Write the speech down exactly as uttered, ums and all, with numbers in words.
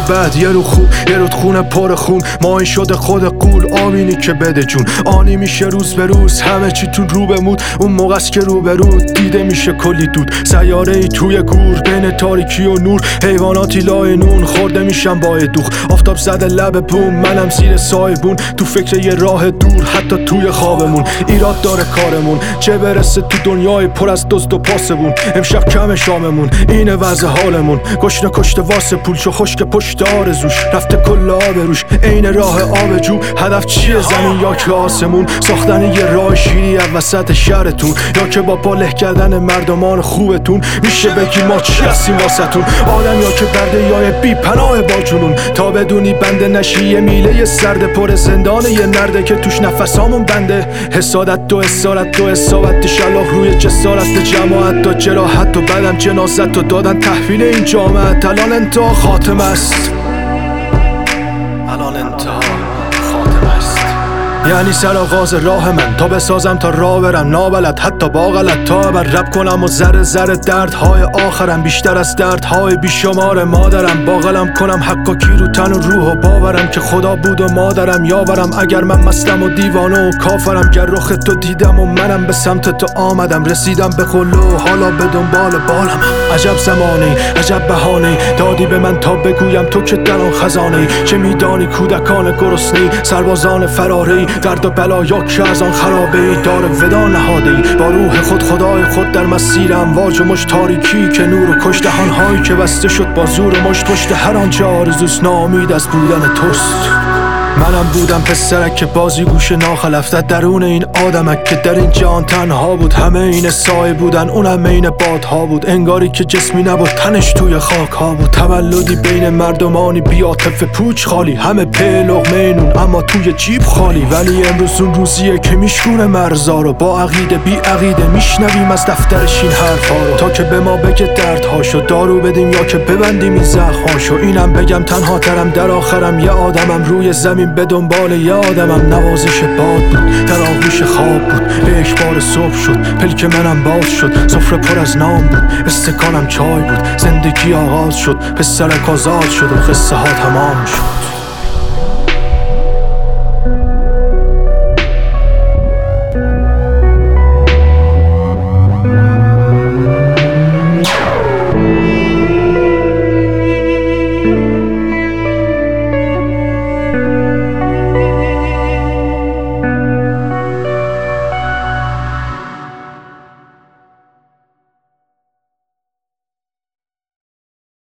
بد، یه رو خوب یه رو خونه پر خون. ماهی شده خود قول آمینی که بده جون. آنی میشه روز به روز همه چی تو رو بمود. اون موقع است که رو به رو دیده میشه کلی دود. سیاره ای توی گور بین تاریکی و نور. حیواناتی لای نون خورده میشن با دوخ. آفتاب زده لب بوم منم زیر سایبون. تو فکر یه راه دور حتی توی خوابمون. ایراد داره کارمون چه برسه تو دنیای پر از دزد و پاسبون. امشب کم شاممون اینه وضع حالمون. گشنه کشته واسه پول چو خشک پشت آرزوش. رفته کل آب روش عین راه آبجو. هدف چیه زمین یا که آسمون؟ ساختن یه راه شیری از وسط شهرتون، یا که با پا له کردن مردمان خوبتون. میشه بگی ما چی هستیم واسهتون؟ آدم یا که برده یای بی پناه با جنون. تا بدونی بنده نشی یه میله سرد پر زندان یه نرده که توش نفسامون بنده. حسادت و اسارت و حسابت شلاق روی جسارت جماعت و جراحت و بدم جنازت و دادن تحویل این جامعه. الان انتها خاتم است، الان انتها خاتم است. یعنی سر آغاز راه من تا بسازم تا راه برم نابلد حتی با غلط. تا بر رب کنم و ذره ذره دردهای آخرم بیشتر از دردهای بیشمار مادرم. با قلم کنم حق و کی رو تن و روح و باورم که خدا بود و مادرم یاورم. اگر من مستم و دیوانه و کافرم، گر رخ تو دیدم و منم به سمت تو آمدم. رسیدم به قله و حالا به دنبال بالم. عجب زمانی عجب بهانه دادی به من تا بگویم تو که در آن خزانه. چه میدانی کودکان گرسنه سربازان فراری درد و بلایا که از آن خرابه ای دار ودا نهاده ای. با روح خود خدای خود در مسیر امواج و مشت تاریکی که نور و کشت دهانهایی که بسته شد با زور و مشت. پشت هر آنچه آرزوست ناامید از بودن توست. منم بودم پسرک که بازی گوش ناخلفت درون این آدمک که در این جهان تنها بود. همه این سایه بودن اونم این بادها بود. انگاری که جسمی نبود تنش توی خاک ها بود. تولدی بین مردمانی بی عاطفه پوچ خالی. همه په لقمه نون اما توی جیب خالی. ولی امروز اون روزیه که میشکونه مرزا رو. با عقیده بی عقیده میشنویم از دفترش این حرفا رو. تا که به ما بگه دردهاشو دارو بدیم یا که ببندیم این زخماشو. اینم بگم تنها ترم در آخرم یه آدمم روی زمین به دنبال یه آدمم. نوازش باد بود در آغوش خواب بود. به یک بار صبح شد پلک منم باز شد. سفره پر از نام بود استکانم چای بود. زندگی آغاز شد پسرک آزاد شد و قصه ها تمام شد.